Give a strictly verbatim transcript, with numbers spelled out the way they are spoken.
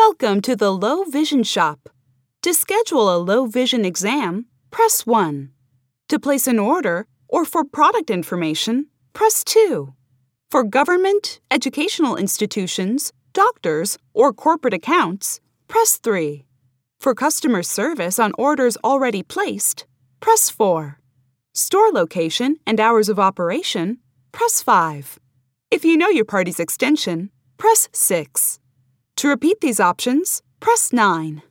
Welcome to the Low Vision Shop. To schedule a low vision exam, press one. To place an order or for product information, press two. For government, educational institutions, doctors, or corporate accounts, press three. For customer service on orders already placed, press four. Store location and hours of operation, press five. If you know your party's extension, press six. To repeat these options, press nine.